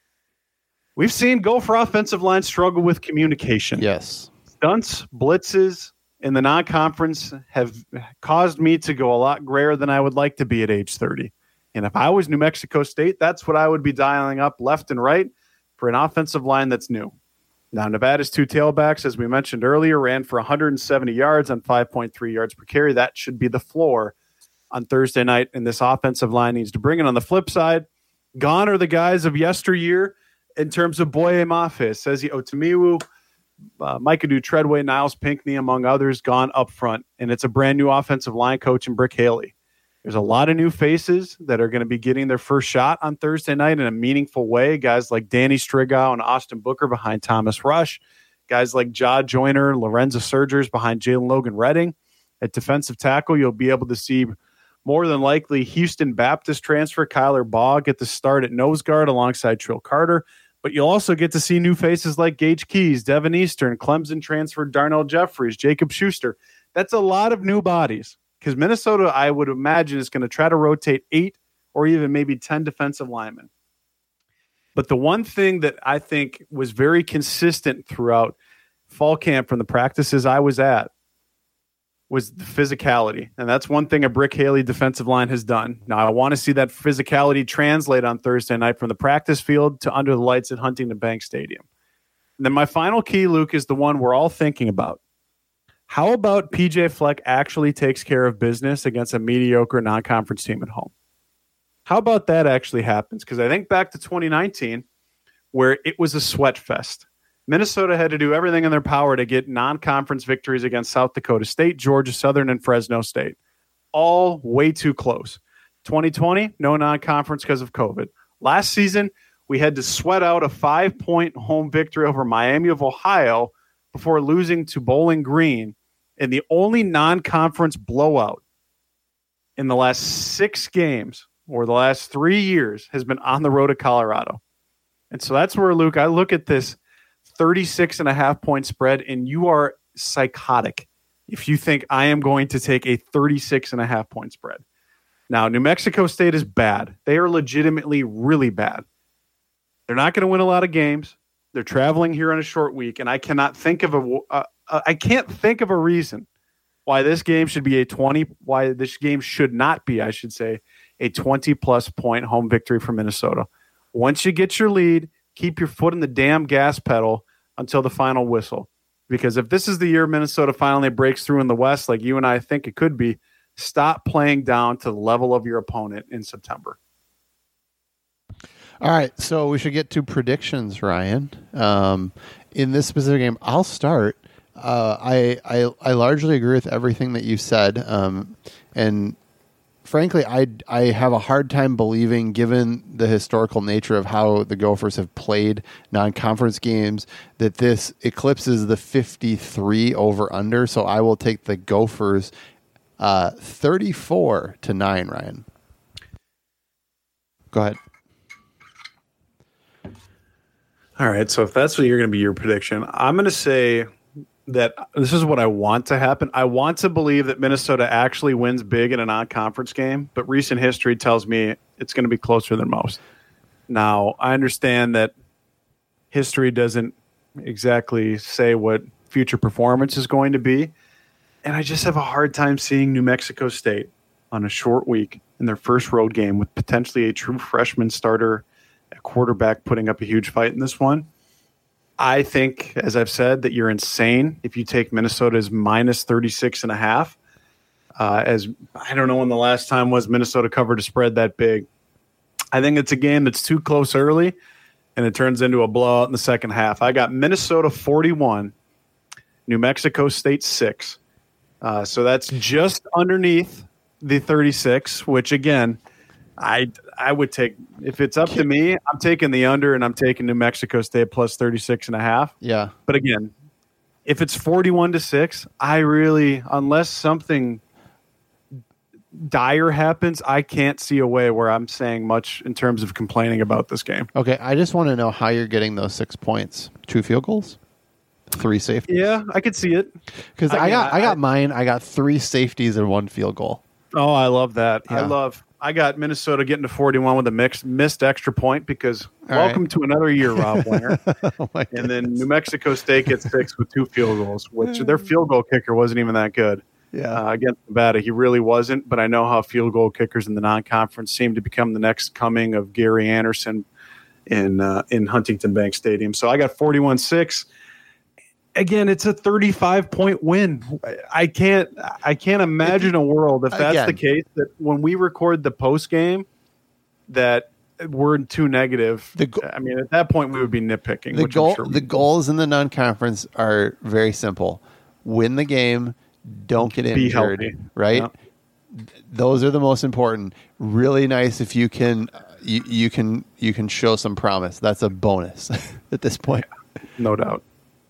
S2: we've seen Gopher offensive line struggle with communication.
S1: Yes.
S2: Stunts, blitzes, in the non-conference have caused me to go a lot grayer than I would like to be at age thirty. And if I was New Mexico State, that's what I would be dialing up left and right for an offensive line that's new. Now, Nevada's two tailbacks, as we mentioned earlier, ran for one hundred seventy yards on five point three yards per carry. That should be the floor on Thursday night, and this offensive line needs to bring it. On the flip side, gone are the guys of yesteryear in terms of Boye Mafe, Sezi Otamiwu, Uh, Micah Treadway, Niles Pinckney, among others, gone up front. And it's a brand new offensive line coach in Brick Haley. There's a lot of new faces that are going to be getting their first shot on Thursday night in a meaningful way. Guys like Danny Strigow and Austin Booker behind Thomas Rush. Guys like Ja Joyner, Lorenzo Surgers behind Jalen Logan Redding. At defensive tackle, you'll be able to see more than likely Houston Baptist transfer Kyler Baugh get the start at nose guard alongside Trill Carter. But you'll also get to see new faces like Gage Keys, Devin Eastern, Clemson transfer Darnell Jeffries, Jacob Schuster. That's a lot of new bodies because Minnesota, I would imagine, is going to try to rotate eight or even maybe ten defensive linemen. But the one thing that I think was very consistent throughout fall camp from the practices I was at was the physicality. And that's one thing a Brick Haley defensive line has done. Now, I want to see that physicality translate on Thursday night from the practice field to under the lights at Huntington Bank Stadium. And then my final key, Luke, is the one we're all thinking about. How about P J Fleck actually takes care of business against a mediocre non-conference team at home? How about that actually happens? Because I think back to twenty nineteen, where it was a sweat fest. Minnesota had to do everything in their power to get non-conference victories against South Dakota State, Georgia Southern, and Fresno State. All way too close. twenty twenty, no non-conference because of COVID. Last season, we had to sweat out a five-point home victory over Miami of Ohio before losing to Bowling Green in the only non-conference blowout in the last six games or the last three years has been on the road to Colorado. And so that's where, Luke, I look at this thirty-six and a half point spread, and you are psychotic if you think I am going to take a thirty-six and a half point spread. Now, New Mexico State is bad. They are legitimately really bad. They're not going to win a lot of games. They're traveling here on a short week, and I cannot think of a uh, uh, I can't think of a reason why this game should be a twenty why this game should not be, I should say, a twenty plus point home victory for Minnesota. Once you get your lead, keep your foot in the damn gas pedal until the final whistle. Because if this is the year Minnesota finally breaks through in the West, like you and I think it could be, stop playing down to the level of your opponent in September.
S1: All right, so we should get to predictions, Ryan. Um, in this specific game, I'll start. Uh, I, I I largely agree with everything that you said, um, and frankly, I I have a hard time believing, given the historical nature of how the Gophers have played non-conference games, that this eclipses the fifty-three over/under. So I will take the Gophers uh, thirty-four to nine. Ryan, go ahead.
S2: All right, so if that's what you're going to be your prediction, I'm going to say that this is what I want to happen. I want to believe that Minnesota actually wins big in a non-conference game, but recent history tells me it's going to be closer than most. Now, I understand that history doesn't exactly say what future performance is going to be, and I just have a hard time seeing New Mexico State on a short week in their first road game with potentially a true freshman starter at quarterback putting up a huge fight in this one. I think, as I've said, that you're insane if you take Minnesota's minus thirty-six and a half. Uh, as I don't know when the last time was Minnesota covered a spread that big. I think it's a game that's too close early, and it turns into a blowout in the second half. I got Minnesota forty-one, New Mexico State six. Uh, so that's just underneath the thirty-six, which, again, I I would take – if it's up to me, I'm taking the under, and I'm taking New Mexico State plus thirty-six and a half.
S1: Yeah.
S2: But, again, if it's forty-one to six, I really – unless something dire happens, I can't see a way where I'm saying much in terms of complaining about this game.
S1: Okay, I just want to know how you're getting those six points. Two field goals? Three safeties?
S2: Yeah, I could see it.
S1: Because I, I got I got mine. I got three safeties and one field goal.
S2: Oh, I love that.
S1: Yeah.
S2: I love – I got Minnesota getting to forty-one with a mixed, missed extra point because
S1: All
S2: welcome
S1: right.
S2: to another year, Rob Winger.
S1: Oh my
S2: And then
S1: goodness.
S2: New Mexico State gets six with two field goals, which their field goal kicker wasn't even that good.
S1: Yeah.
S2: Uh, against Nevada, he really wasn't, but I know how field goal kickers in the non-conference seem to become the next coming of Gary Anderson in uh, in Huntington Bank Stadium. So I got forty-one six. Again, it's a thirty-five point win. I can't I can't imagine a world, if that's
S1: Again.
S2: the case, that when we record the post game that we're too negative.
S1: The go-
S2: I mean, at that point we would be nitpicking.
S1: The
S2: which I'm
S1: goal
S2: sure we
S1: the
S2: would.
S1: goals in the non-conference are very simple. Win the game, don't get
S2: Be
S1: injured,
S2: healthy.
S1: right?
S2: Yeah.
S1: Those are the most important. Really nice if you can you, you can you can show some promise. That's a bonus at this point.
S2: No doubt.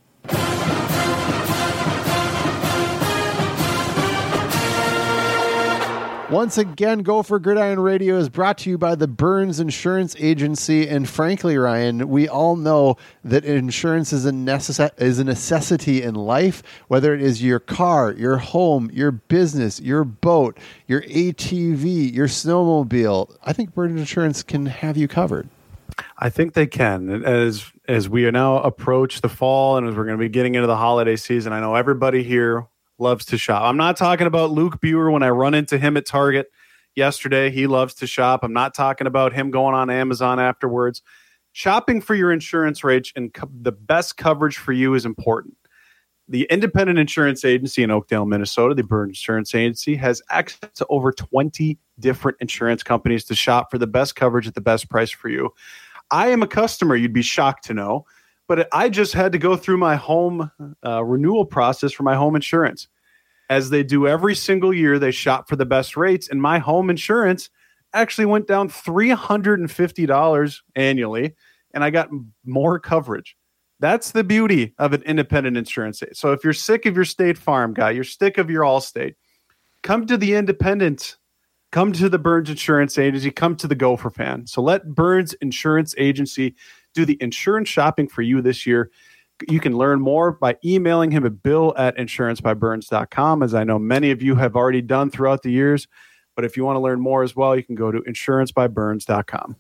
S1: Once again, Gopher Gridiron Radio is brought to you by the Burns Insurance Agency. And frankly, Ryan, we all know that insurance is a, necess- is a necessity in life, whether it is your car, your home, your business, your boat, your A T V, your snowmobile. I think Burns Insurance can have you covered.
S2: I think they can. As as we now approach the fall and as we're going to be getting into the holiday season, I know everybody here loves to shop. I'm not talking about Luke Buer when I run into him at Target yesterday. He loves to shop. I'm not talking about him going on Amazon afterwards. Shopping for your insurance rates and co- the best coverage for you is important. The independent insurance agency in Oakdale, Minnesota, the Burns Insurance Agency, has access to over twenty different insurance companies to shop for the best coverage at the best price for you. I am a customer, you'd be shocked to know, but I just had to go through my home uh, renewal process for my home insurance. As they do every single year, they shop for the best rates, and my home insurance actually went down three hundred fifty dollars annually, and I got more coverage. That's the beauty of an independent insurance. So if you're sick of your State Farm guy, you're sick of your Allstate, come to the independent, come to the Burns Insurance Agency, come to the Gopher Fan. So let Burns Insurance Agency do the insurance shopping for you this year. You can learn more by emailing him at bill at insurance by burns dot com, as I know many of you have already done throughout the years. But if you want to learn more as well, you can go to insurance by burns dot com.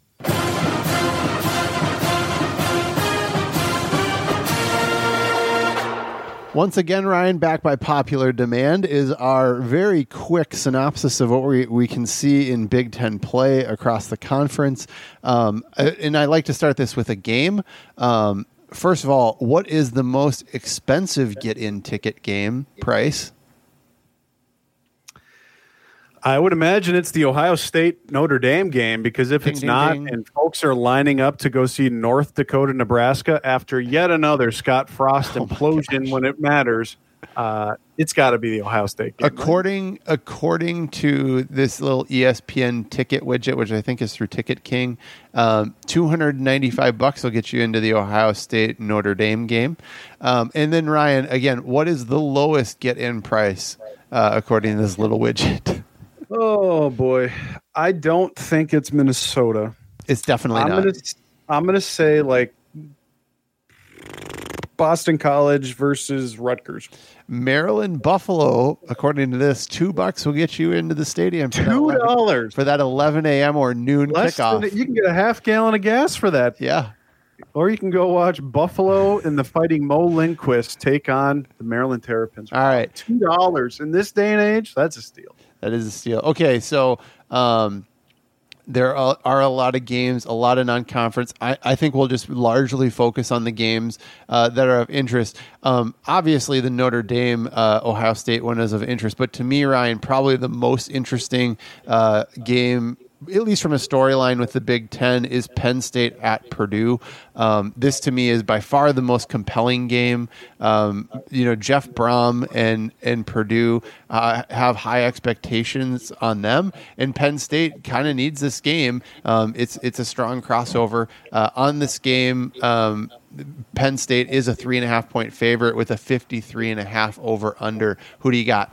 S1: Once again, Ryan, back by popular demand, is our very quick synopsis of what we, we can see in Big Ten play across the conference. Um, and I like to start this with a game. Um, first of all, what is the most expensive get-in ticket game price?
S2: I would imagine it's the Ohio State Notre Dame game, because if
S1: ding,
S2: it's
S1: ding,
S2: not,
S1: ding.
S2: and folks are lining up to go see North Dakota, Nebraska after yet another Scott Frost
S1: Oh
S2: implosion when it matters, uh, it's got to be the Ohio State game.
S1: According right? according to this little E S P N ticket widget, which I think is through Ticket King, um, two hundred ninety-five bucks will get you into the Ohio State Notre Dame game. Um, and then Ryan, again, what is the lowest get-in price uh, according to this little widget?
S2: Oh boy, I don't think it's Minnesota.
S1: It's definitely
S2: I'm
S1: not.
S2: Gonna, I'm gonna say like Boston College versus Rutgers.
S1: Maryland Buffalo, according to this, two bucks will get you into the stadium. for that
S2: Two
S1: eleven
S2: dollars
S1: for that eleven a.m. or noon
S2: Less
S1: kickoff.
S2: than, you can get a half gallon of gas for that.
S1: Yeah.
S2: Or you can go watch Buffalo and the Fighting Mo Lindquist take on the Maryland Terrapins.
S1: All right.
S2: two dollars in this day and age, that's a steal.
S1: That is a steal. Okay, so um, there are, are a lot of games, a lot of non-conference. I, I think we'll just largely focus on the games uh, that are of interest. Um, obviously, the Notre Dame uh, Ohio State one is of interest, but to me, Ryan, probably the most interesting uh, game, at least from a storyline with the Big Ten, is Penn State at Purdue. Um, this to me is by far the most compelling game. Um, you know, Jeff Brom and and Purdue uh, have high expectations on them, and Penn State kind of needs this game. Um, it's it's a strong crossover uh, on this game. Um, Penn State is a three and a half point favorite with a fifty-three and a half over under. Who do you got?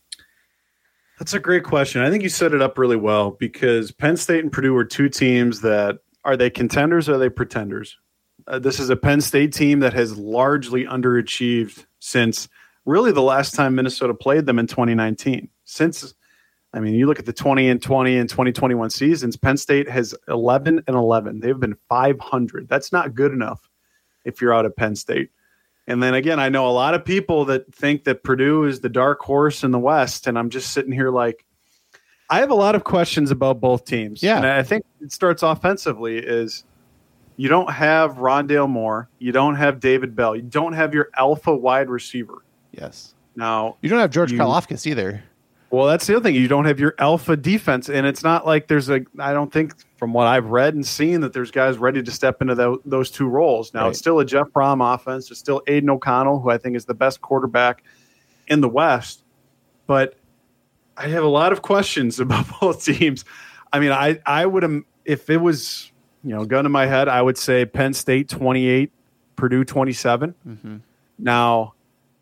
S2: That's a great question. I think you set it up really well, because Penn State and Purdue are two teams that, are they contenders or are they pretenders? Uh, this is a Penn State team that has largely underachieved since really the last time Minnesota played them in twenty nineteen. Since, I mean, you look at the twenty and twenty and twenty twenty-one seasons, Penn State has eleven and eleven. They've been five hundred. That's not good enough if you're out of Penn State. And then again, I know a lot of people that think that Purdue is the dark horse in the West, and I'm just sitting here like, I have a lot of questions about both teams.
S1: Yeah.
S2: And I think it starts offensively is you don't have Rondale Moore, you don't have David Bell, you don't have your alpha wide receiver.
S1: Yes.
S2: Now
S1: You don't have George
S2: you-
S1: Karlaftis either.
S2: Well, that's the other thing. You don't have your alpha defense, and it's not like there's a. I don't think, from what I've read and seen, that there's guys ready to step into the, those two roles. Now,
S1: Right.
S2: It's still a Jeff Brom offense. It's still Aiden O'Connell, who I think is the best quarterback in the West. But I have a lot of questions about both teams. I mean, I I would have, if it was, you know, gun to my head, I would say Penn State twenty-eight, Purdue twenty-seven.
S1: Mm-hmm.
S2: Now,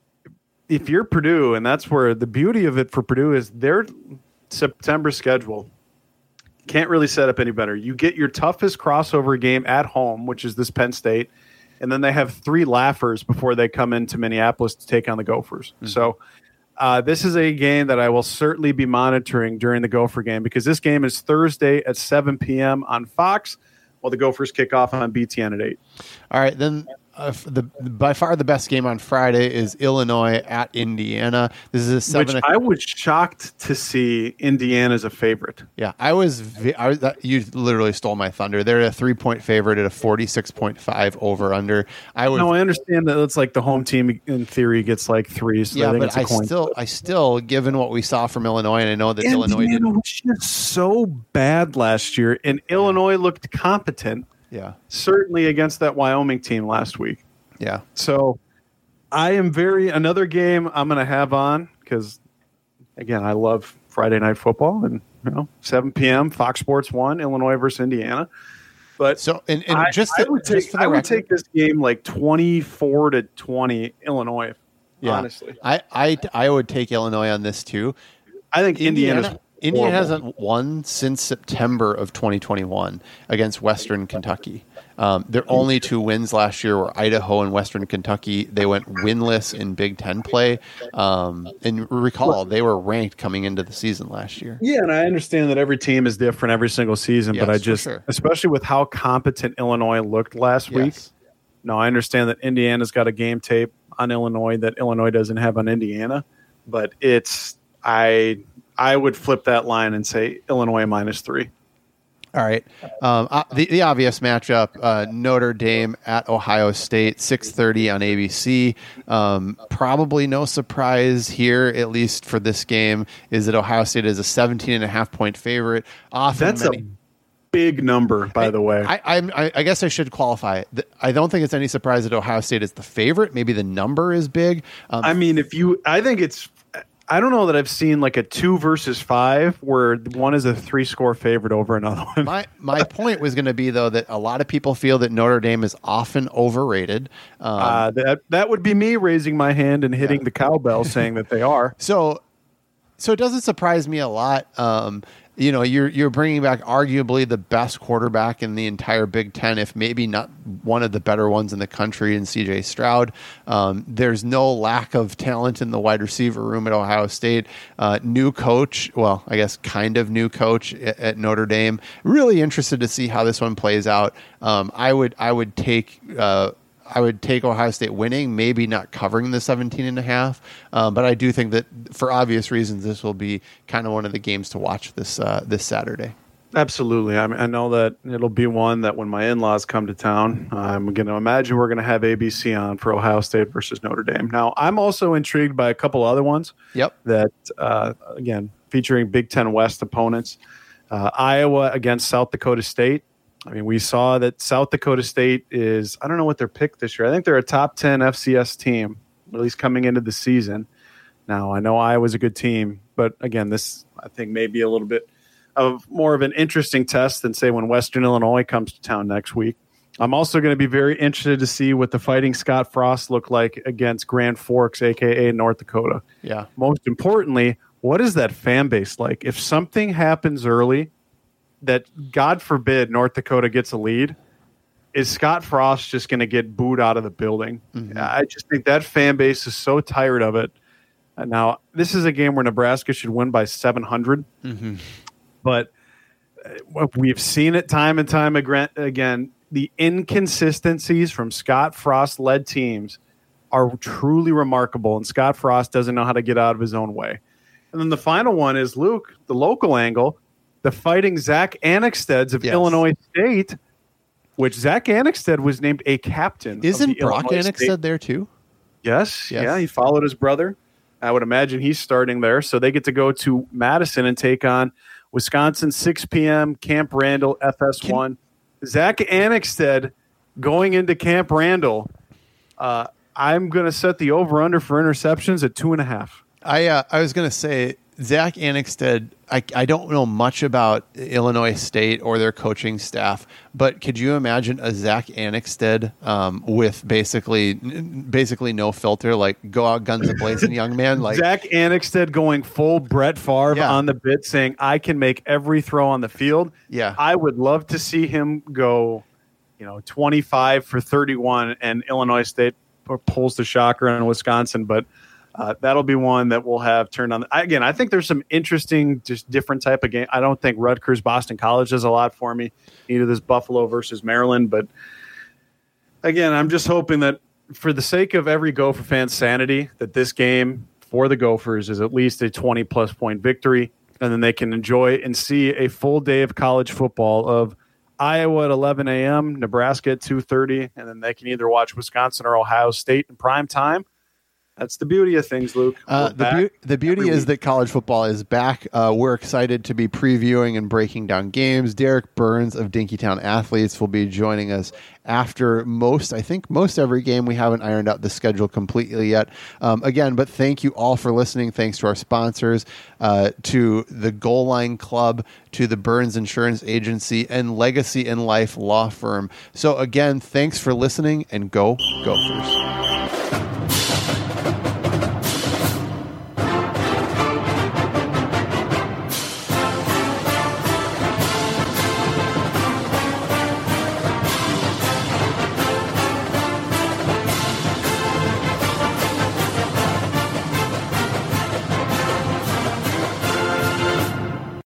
S2: if you're Purdue, and that's where the beauty of it for Purdue is, their September schedule can't really set up any better. You get your toughest crossover game at home, which is this Penn State, and then they have three laughers before they come into Minneapolis to take on the Gophers. Mm-hmm. So uh, this is a game that I will certainly be monitoring during the Gopher game, because this game is Thursday at seven p.m. on Fox, while the Gophers kick off on B T N at eight.
S1: All right, then uh, the by far the best game on Friday is Illinois at Indiana. This is a seven.
S2: Which I was shocked to see Indiana as a favorite.
S1: Yeah, I was. I was that, you literally stole my thunder. They're a three point favorite at a forty-six point five over under. I was.
S2: No, I understand that it's like the home team in theory gets like three. So
S1: yeah,
S2: I think
S1: but
S2: it's a
S1: I
S2: coin
S1: still,
S2: flip.
S1: I still, given what we saw from Illinois, and I know that
S2: Indiana
S1: Illinois did.
S2: was just so bad last year, and Illinois looked competent.
S1: Yeah,
S2: certainly against that Wyoming team last week.
S1: Yeah.
S2: So I am very another game I'm going to have on because, again, I love Friday night football and, you know, seven p.m. Fox Sports one, Illinois versus Indiana. But
S1: so and, and
S2: I,
S1: just,
S2: I
S1: to,
S2: would,
S1: just
S2: take,
S1: for the
S2: I would
S1: record,
S2: take this game like twenty-four to twenty Illinois,
S1: yeah,
S2: honestly.
S1: I, I, I would take Illinois on this too.
S2: I think Indiana's
S1: Indiana, Indiana
S2: horrible.
S1: hasn't won since September of twenty twenty-one against Western Kentucky. Um, their only two wins last year were Idaho and Western Kentucky. They went winless in Big Ten play. Um, and recall, they were ranked coming into the season last year.
S2: Yeah, and I understand that every team is different every single season,
S1: Yes,
S2: but I
S1: for
S2: just,
S1: sure.
S2: especially with how competent Illinois looked last week.
S1: Yes.
S2: No, I understand that Indiana's got a game tape on Illinois that Illinois doesn't have on Indiana, but it's I I would flip that line and say Illinois minus three.
S1: All right. Um, uh, the, the obvious matchup, uh, Notre Dame at Ohio State, six thirty on A B C. Um, probably no surprise here, at least for this game, is that Ohio State is a seventeen and a half point favorite. Often
S2: That's
S1: many,
S2: a big number, by
S1: I,
S2: the way.
S1: I, I, I guess I should qualify. I don't think it's any surprise that Ohio State is the favorite. Maybe the number is big. Um,
S2: I mean, if you, I think it's, I don't know that I've seen like a two versus five where one is a three score favorite over another one.
S1: My my point was going to be, though, that a lot of people feel that Notre Dame is often overrated. Um,
S2: uh, that that would be me raising my hand and hitting
S1: Yeah.
S2: the cowbell saying that they are.
S1: so, so it doesn't surprise me a lot. Um, you know, you're you're bringing back arguably the best quarterback in the entire Big Ten, if maybe not one of the better ones in the country, in C J Stroud. Um, there's no lack of talent in the wide receiver room at Ohio State. Uh, new coach, well, I guess kind of new coach at, at Notre Dame. Really interested to see how this one plays out. Um, I would I would take. Uh, I would take Ohio State winning, maybe not covering the seventeen and a half. Um, but I do think that for obvious reasons, this will be kind of one of the games to watch this uh, this Saturday.
S2: Absolutely. I mean, I know that it'll be one that when my in-laws come to town, I'm going to imagine we're going to have A B C on for Ohio State versus Notre Dame. Now, I'm also intrigued by a couple other ones.
S1: Yep.
S2: That, uh, again, featuring Big Ten West opponents. Uh, Iowa against South Dakota State. I mean, we saw that South Dakota State is, I don't know what they're picked this year. I think they're a top ten F C S team, at least coming into the season. Now, I know Iowa's a good team, but again, this, I think, may be a little bit of more of an interesting test than, say, when Western Illinois comes to town next week. I'm also going to be very interested to see what the Fighting Scott Frost look like against Grand Forks, a k a. North Dakota.
S1: Yeah.
S2: Most importantly, what is that fan base like? If something happens early that, God forbid, North Dakota gets a lead, is Scott Frost just going to get booed out of the building?
S1: Mm-hmm.
S2: I just think that fan base is so tired of it. Uh, now, this is a game where Nebraska should win by seven hundred.
S1: Mm-hmm.
S2: But uh, we've seen it time and time again. The inconsistencies from Scott Frost-led teams are truly remarkable, and Scott Frost doesn't know how to get out of his own way. And then the final one is, Luke, the local angle, the Fighting Zach Annexsteds of
S1: Yes.
S2: Illinois State, which Zach Annexsted was named a captain.
S1: Isn't
S2: of the
S1: Brock
S2: Illinois
S1: Annexstad
S2: State.
S1: there too?
S2: Yes,
S1: Yes.
S2: yeah, he followed his brother. I would imagine he's starting there. So they get to go to Madison and take on Wisconsin, six p.m., Camp Randall, F S one. Can- Zach Annexsted going into Camp Randall. Uh, I'm going to set the over-under for interceptions at two and a half.
S1: I uh, I was going to say, Zach Annexsted, I, I don't know much about Illinois State or their coaching staff, but could you imagine a Zach Annexsted um, with basically basically no filter, like go out guns a-blazing, young man? Like
S2: Zach Annexsted going full Brett Favre
S1: Yeah.
S2: on the bit, saying, I can make every throw on the field.
S1: Yeah.
S2: I would love to see him go, you know, twenty-five for thirty-one, and Illinois State pulls the shocker in Wisconsin, but Uh, that'll be one that we'll have turned on. Again, I think there's some interesting, just different type of game. I don't think Rutgers Boston College does a lot for me. Either this Buffalo versus Maryland, but again, I'm just hoping that for the sake of every Gopher fan's sanity, that this game for the Gophers is at least a twenty plus point victory, and then they can enjoy and see a full day of college football of Iowa at eleven a.m., Nebraska at two thirty, and then they can either watch Wisconsin or Ohio State in prime time. That's the beauty of things, Luke.
S1: Uh, the, be- the beauty is that college football is back. Uh, we're excited to be previewing and breaking down games. Derek Burns of Dinkytown Athletes will be joining us after most, I think most every game. We haven't ironed out the schedule completely yet. Um, again, but thank you all for listening. Thanks to our sponsors, uh, to the Goal Line Club, to the Burns Insurance Agency, and Legacy in Life Law Firm. So again, thanks for listening, and go Gophers.